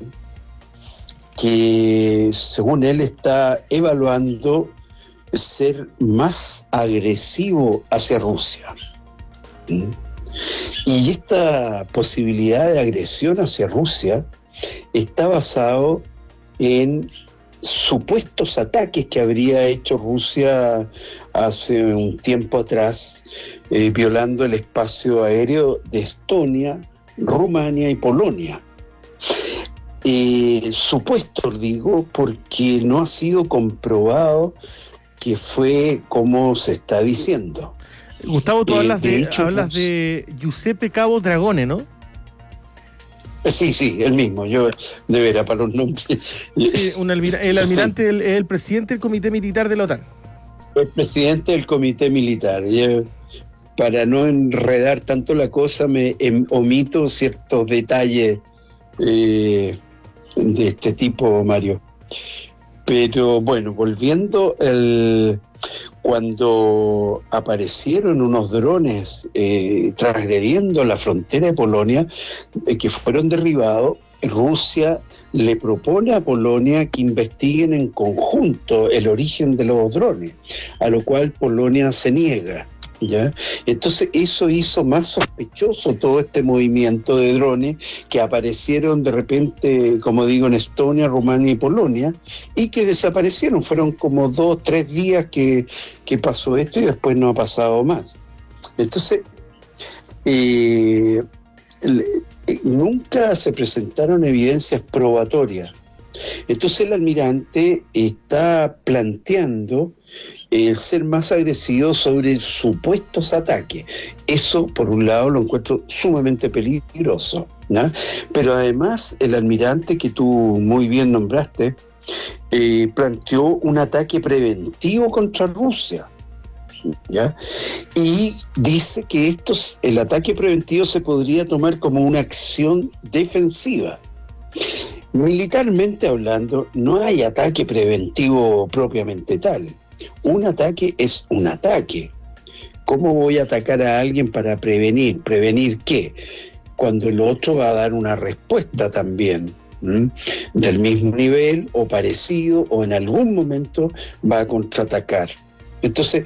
que, según él, está evaluando ser más agresivo hacia Rusia. ¿Mm? Y esta posibilidad de agresión hacia Rusia está basado en supuestos ataques que habría hecho Rusia hace un tiempo atrás, eh, violando el espacio aéreo de Estonia, Rumania y Polonia. Eh, supuesto, digo, porque no ha sido comprobado que fue como se está diciendo. Gustavo, tú Eh, hablas, de de, hecho, hablas pues, de Giuseppe Cabo Dragone, ¿no? Sí, sí, el mismo, yo de veras para los nombres. Sí, un almira- el almirante es el, el presidente del Comité Militar de la OTAN. El presidente del Comité Militar. Yo, para no enredar tanto la cosa, me em, omito ciertos detalles eh, de este tipo, Mario. Pero bueno, volviendo, el, cuando aparecieron unos drones eh, transgrediendo la frontera de Polonia, eh, que fueron derribados, Rusia le propone a Polonia que investiguen en conjunto el origen de los drones, a lo cual Polonia se niega. ¿Ya? Entonces eso hizo más sospechoso todo este movimiento de drones que aparecieron de repente, como digo, en Estonia, Rumania y Polonia, y que desaparecieron. Fueron como dos, tres días que, que pasó esto y después no ha pasado más. Entonces, eh, el, eh, nunca se presentaron evidencias probatorias. Entonces el almirante está planteando el ser más agresivo sobre supuestos ataques. Eso, por un lado, lo encuentro sumamente peligroso, ¿no? Pero además, el almirante que tú muy bien nombraste, eh, planteó un ataque preventivo contra Rusia, ¿ya? Y dice que estos, el ataque preventivo se podría tomar como una acción defensiva. Militarmente hablando, no hay ataque preventivo propiamente tal. Un ataque es un ataque. ¿Cómo voy a atacar a alguien para prevenir? ¿Prevenir qué? Cuando el otro va a dar una respuesta también, ¿m? del mismo nivel o parecido, o en algún momento va a contraatacar. Entonces,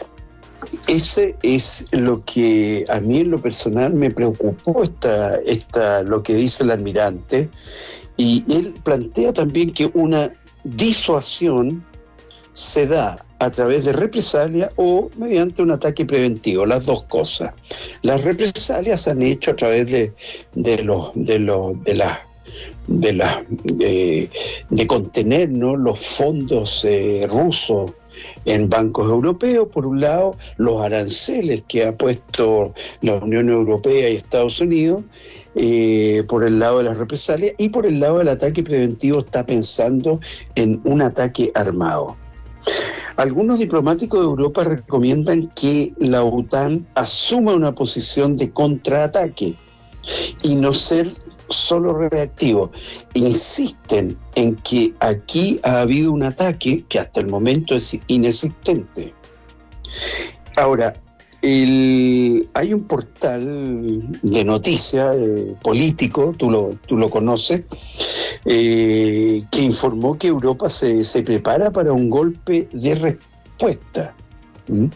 ese es lo que a mí en lo personal me preocupó, esta, esta, lo que dice el almirante, y él plantea también que una disuasión se da a través de represalia o mediante un ataque preventivo, las dos cosas. Las represalias se han hecho a través de, de los de los de las de las de, de contener, ¿no?, los fondos eh, rusos en bancos europeos, por un lado, los aranceles que ha puesto la Unión Europea y Estados Unidos, eh, por el lado de las represalias, y por el lado del ataque preventivo está pensando en un ataque armado. Algunos diplomáticos de Europa recomiendan que la OTAN asuma una posición de contraataque y no ser solo reactivo. Insisten en que aquí ha habido un ataque que hasta el momento es inexistente. Ahora, el, hay un portal de noticias eh, político, tú lo, tú lo conoces, eh, que informó que Europa se, se prepara para un golpe de respuesta. ¿Mm?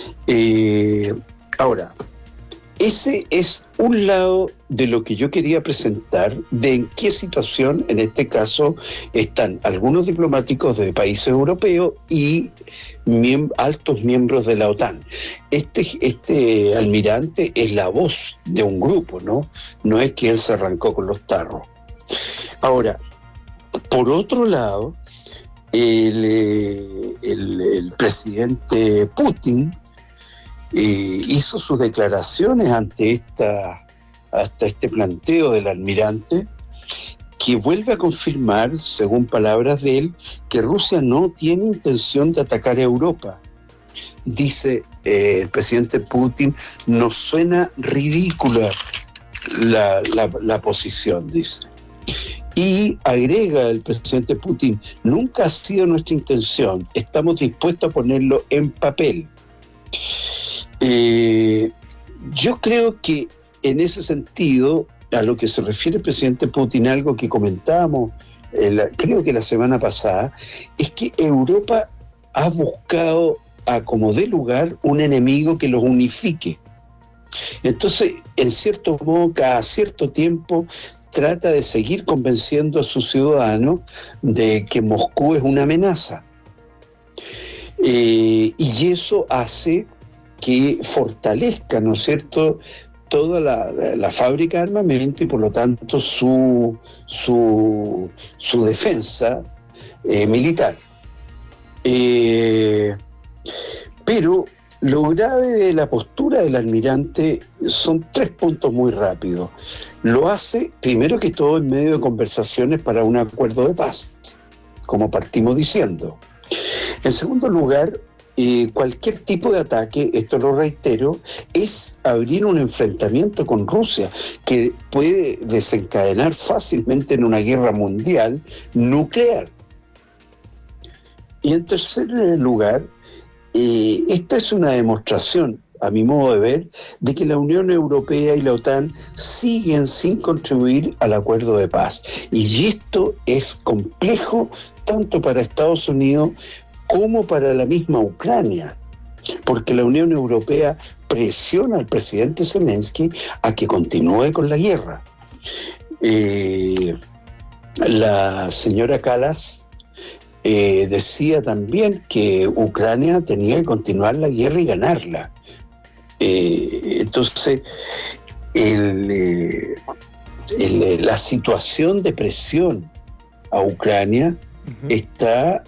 Eh, ahora, ese es un lado de lo que yo quería presentar, de en qué situación, en este caso, están algunos diplomáticos de países europeos y miem- altos miembros de la OTAN. Este, este almirante es la voz de un grupo, ¿no? No es que él se arrancó con los tarros. Ahora, Por otro lado, el, eh, el, el presidente Putin eh, hizo sus declaraciones ante esta, hasta este planteo del almirante, que vuelve a confirmar, según palabras de él, que Rusia no tiene intención de atacar a Europa. Dice eh, el presidente Putin, nos suena ridícula la, la, la posición, dice. Y agrega el presidente Putin, nunca ha sido nuestra intención, estamos dispuestos a ponerlo en papel. Eh, yo creo que en ese sentido, a lo que se refiere el presidente Putin, algo que comentábamos, eh, la, creo que la semana pasada, es que Europa ha buscado a como dé lugar un enemigo que los unifique. Entonces, en cierto modo, cada cierto tiempo trata de seguir convenciendo a sus ciudadanos de que Moscú es una amenaza. Eh, y eso hace que fortalezca, ¿no es cierto?, toda la, la, la fábrica de armamento y por lo tanto su, su, su defensa eh, militar. Eh, pero lo grave de la postura del almirante son tres puntos muy rápidos. Lo hace, primero que todo, en medio de conversaciones para un acuerdo de paz, como partimos diciendo. En segundo lugar, eh, cualquier tipo de ataque, esto lo reitero, es abrir un enfrentamiento con Rusia que puede desencadenar fácilmente en una guerra mundial nuclear. Y en tercer lugar, eh, esta es una demostración, a mi modo de ver, de que la Unión Europea y la OTAN siguen sin contribuir al acuerdo de paz. Y esto es complejo tanto para Estados Unidos como para la misma Ucrania, porque la Unión Europea presiona al presidente Zelensky a que continúe con la guerra. Eh, la señora Kallas eh, decía también que Ucrania tenía que continuar la guerra y ganarla. Eh, entonces, el, eh, el, la situación de presión a Ucrania uh-huh. está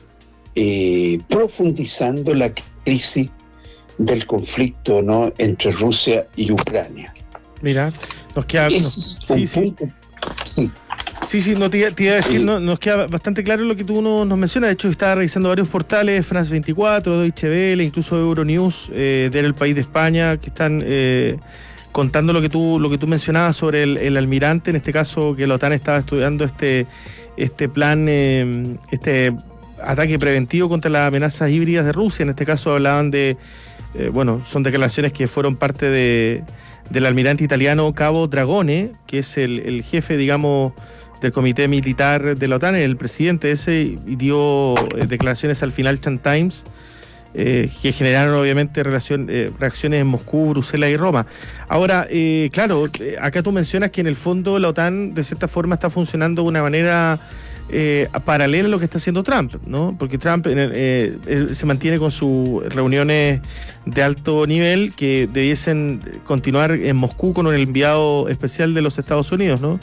eh, profundizando la crisis del conflicto, ¿no?, entre Rusia y Ucrania. Mira, nos queda... Es no, un sí, punto, sí. Sí, sí, no te, te iba a decir, no, nos queda bastante claro lo que tú nos, nos mencionas. De hecho, estaba revisando varios portales, France veinticuatro, Deutsche Welle, incluso Euronews, eh, de El País de España, que están eh, contando lo que tú lo que tú mencionabas sobre el, el almirante, en este caso que la OTAN estaba estudiando este, este plan, eh, este ataque preventivo contra las amenazas híbridas de Rusia. En este caso hablaban de, eh, bueno, son declaraciones que fueron parte de, del almirante italiano Cabo Dragone, que es el, el jefe, digamos, del comité militar de la OTAN, el presidente ese, y dio eh, declaraciones al Financial Times eh, que generaron obviamente relación, eh, reacciones en Moscú, Bruselas y Roma. Ahora, eh, claro, eh, acá tú mencionas que en el fondo la OTAN de cierta forma está funcionando de una manera eh, paralela a lo que está haciendo Trump, ¿no? Porque Trump eh, eh, se mantiene con sus reuniones de alto nivel que debiesen continuar en Moscú con el enviado especial de los Estados Unidos, ¿no?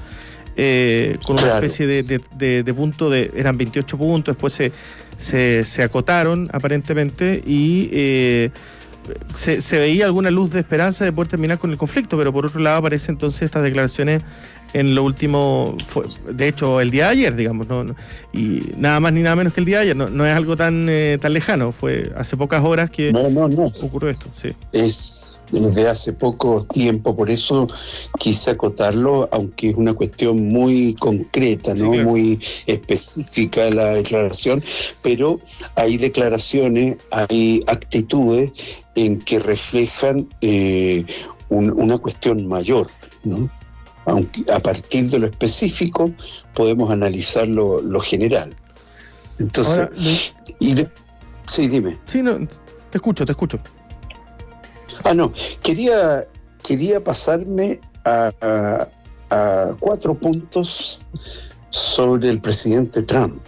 Eh, con una claro. especie de, de, de, de punto de, eran veintiocho puntos, después se, se, se acotaron aparentemente y eh, se, se veía alguna luz de esperanza de poder terminar con el conflicto, pero por otro lado aparecen entonces estas declaraciones en lo último, fue, de hecho el día de ayer, digamos, no, no, y nada más ni nada menos que el día de ayer, no, no es algo tan, eh, tan lejano, fue hace pocas horas que no, no, no. ocurrió esto. Sí. Es desde hace poco tiempo, por eso quise acotarlo, aunque es una cuestión muy concreta, ¿no? Sí, claro. Muy específica la declaración, pero hay declaraciones, hay actitudes en que reflejan eh, un, una cuestión mayor, ¿no? Aunque a partir de lo específico podemos analizar lo, lo general. Entonces, ahora, y de, sí, dime. Sí, no, te escucho, te escucho. Ah, no, quería, quería pasarme a, a, a cuatro puntos sobre el presidente Trump.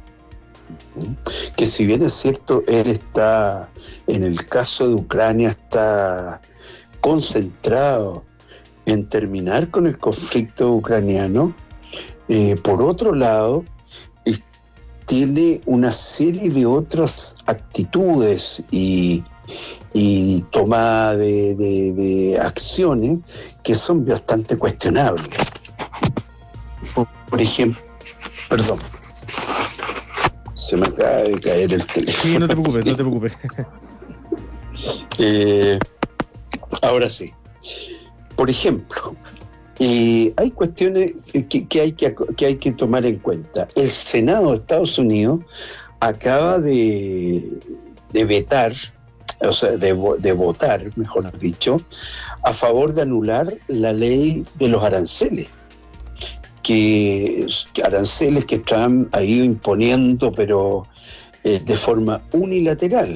Que si bien es cierto, él está, en el caso de Ucrania, está concentrado en terminar con el conflicto ucraniano, eh, por otro lado, es, tiene una serie de otras actitudes y, y toma de, de, de acciones que son bastante cuestionables. Por, por ejemplo, perdón, se me acaba de caer el teléfono. Sí, no te preocupes, no te preocupes. eh, ahora sí. Por ejemplo, eh, hay cuestiones que, que, hay que, que hay que tomar en cuenta. El Senado de Estados Unidos acaba de, de vetar, o sea, de, de votar, mejor dicho, a favor de anular la ley de los aranceles. Que, que aranceles que Trump ha ido imponiendo, pero eh, de forma unilateral,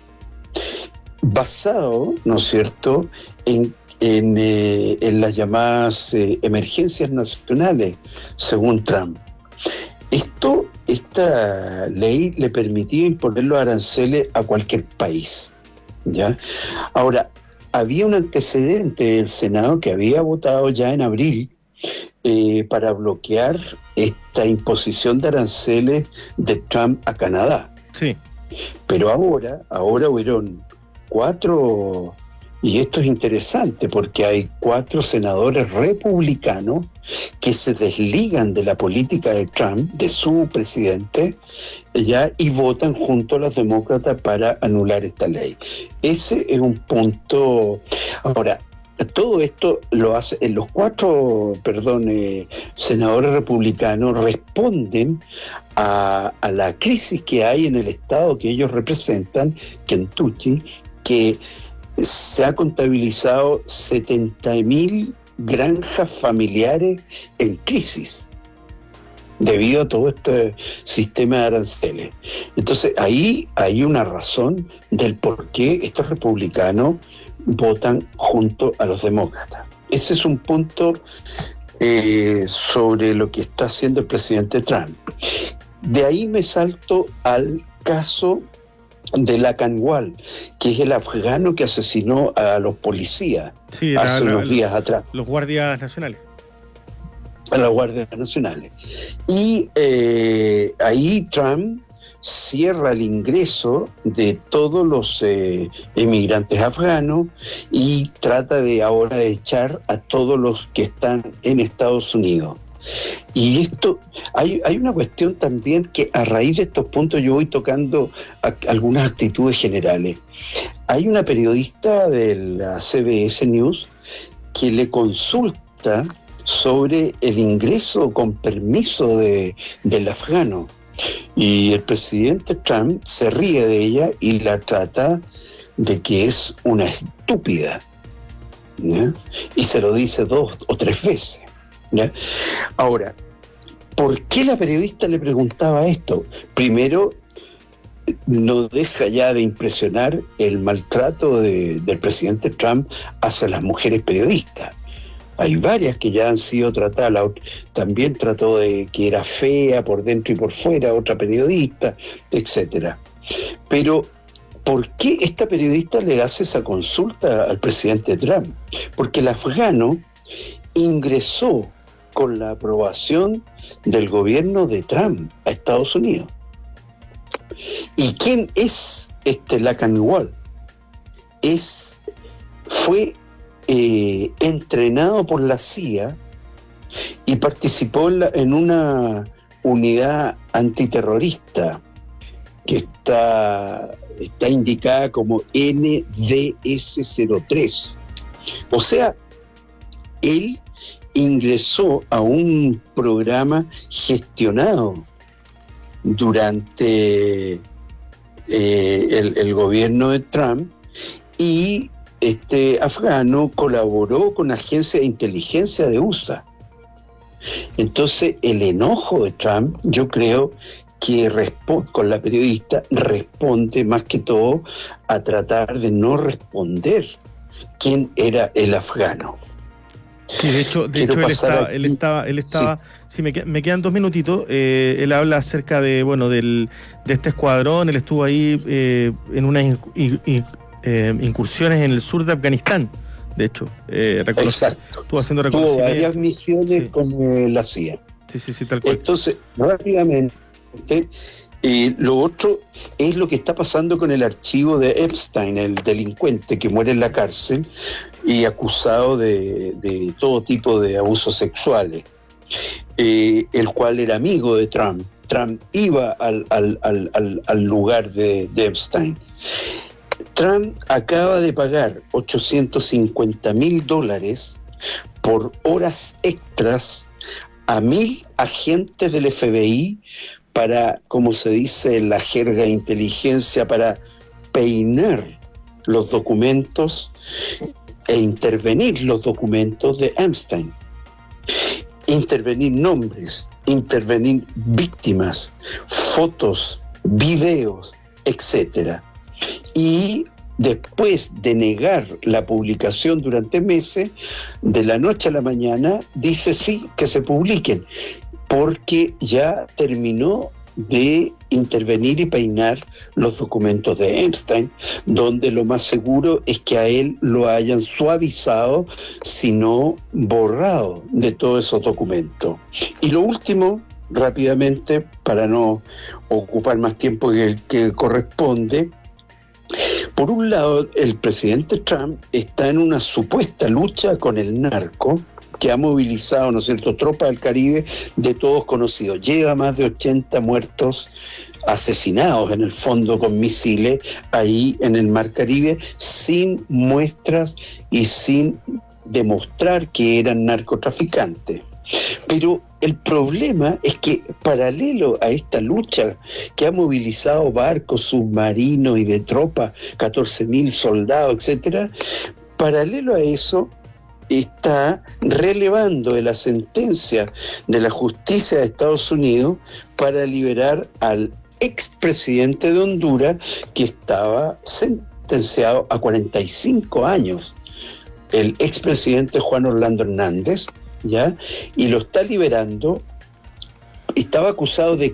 basado, ¿no es cierto?, en, en, eh, en las llamadas eh, emergencias nacionales, según Trump. Esto, esta ley le permitía imponer los aranceles a cualquier país, ¿ya? Ahora, había un antecedente del Senado que había votado ya en abril Eh, para bloquear esta imposición de aranceles de Trump a Canadá. Sí. Pero ahora, ahora hubieron cuatro, y esto es interesante porque hay cuatro senadores republicanos que se desligan de la política de Trump, de su presidente, ya, y votan junto a los demócratas para anular esta ley. Ese es un punto. Ahora, todo esto lo hace, los cuatro, perdón, eh, senadores republicanos responden a, a la crisis que hay en el estado que ellos representan, Kentucky, que se ha contabilizado setenta mil granjas familiares en crisis debido a todo este sistema de aranceles. Entonces ahí hay una razón del por qué estos republicanos votan junto a los demócratas. Ese es un punto eh, sobre lo que está haciendo el presidente Trump. De ahí me salto al caso de Lakanwal, que es el afgano que asesinó a los policías sí, hace la, la, unos días la, atrás. Los guardias nacionales. A las guardias nacionales. Y eh, ahí Trump cierra el ingreso de todos los eh, emigrantes afganos y trata de ahora de echar a todos los que están en Estados Unidos. Y esto, hay, hay una cuestión también que a raíz de estos puntos yo voy tocando a, algunas actitudes generales. Hay una periodista de la C B S News que le consulta sobre el ingreso con permiso de, del afgano. Y el presidente Trump se ríe de ella y la trata de que es una estúpida, ¿ya? Y se lo dice dos o tres veces, ¿ya? Ahora, ¿por qué la periodista le preguntaba esto? Primero, no deja ya de impresionar el maltrato de, del presidente Trump hacia las mujeres periodistas. Hay varias que ya han sido tratadas. La, también trató de que era fea por dentro y por fuera, otra periodista, etcétera. Pero, ¿por qué esta periodista le hace esa consulta al presidente Trump? Porque el afgano ingresó con la aprobación del gobierno de Trump a Estados Unidos. ¿Y quién es este Lakanwal? Es, fue Eh, entrenado por la C I A y participó en, la, en una unidad antiterrorista que está, está indicada como N D S cero tres. O sea, él ingresó a un programa gestionado durante eh, el, el gobierno de Trump, y este afgano colaboró con agencias de inteligencia de U S A. Entonces, el enojo de Trump, yo creo que responde, con la periodista, responde más que todo a tratar de no responder quién era el afgano. Sí, de hecho, de hecho él, está, él estaba, él estaba, sí, sí me, me quedan dos minutitos, eh, él habla acerca de, bueno, del, de este escuadrón, él estuvo ahí eh, en unas in, in, in, eh, incursiones en el sur de Afganistán, de hecho, eh, reconoce, exacto, estuvo haciendo reconocimiento. Tuvo varias misiones sí. con eh, la C I A. Sí, sí, sí, tal cual. Entonces, rápidamente, eh, lo otro es lo que está pasando con el archivo de Epstein, el delincuente que muere en la cárcel y acusado de, de todo tipo de abusos sexuales, eh, el cual era amigo de Trump. Trump iba al, al, al, al, al lugar de, de Epstein. Trump acaba de pagar ochocientos cincuenta mil dólares por horas extras a mil agentes del F B I para, como se dice en la jerga de inteligencia, para peinar los documentos e intervenir los documentos de Epstein. Intervenir nombres, intervenir víctimas, fotos, videos, etcétera. Y después de negar la publicación durante meses, de la noche a la mañana dice sí, que se publiquen, porque ya terminó de intervenir y peinar los documentos de Epstein, donde lo más seguro es que a él lo hayan suavizado, sino borrado de todos esos documentos. Y lo último, rápidamente, para no ocupar más tiempo que, que corresponde, por un lado, el presidente Trump está en una supuesta lucha con el narco, que ha movilizado, ¿no es cierto?, tropas del Caribe de todos conocidos. Lleva más de ochenta muertos asesinados, en el fondo, con misiles, ahí en el Mar Caribe, sin muestras y sin demostrar que eran narcotraficantes. Pero el problema es que, paralelo a esta lucha que ha movilizado barcos, submarinos y de tropas, catorce mil soldados, etcétera, paralelo a eso está relevando de la sentencia de la justicia de Estados Unidos para liberar al expresidente de Honduras, que estaba sentenciado a cuarenta y cinco años, el expresidente Juan Orlando Hernández, ¿ya? Y lo está liberando. Estaba acusado de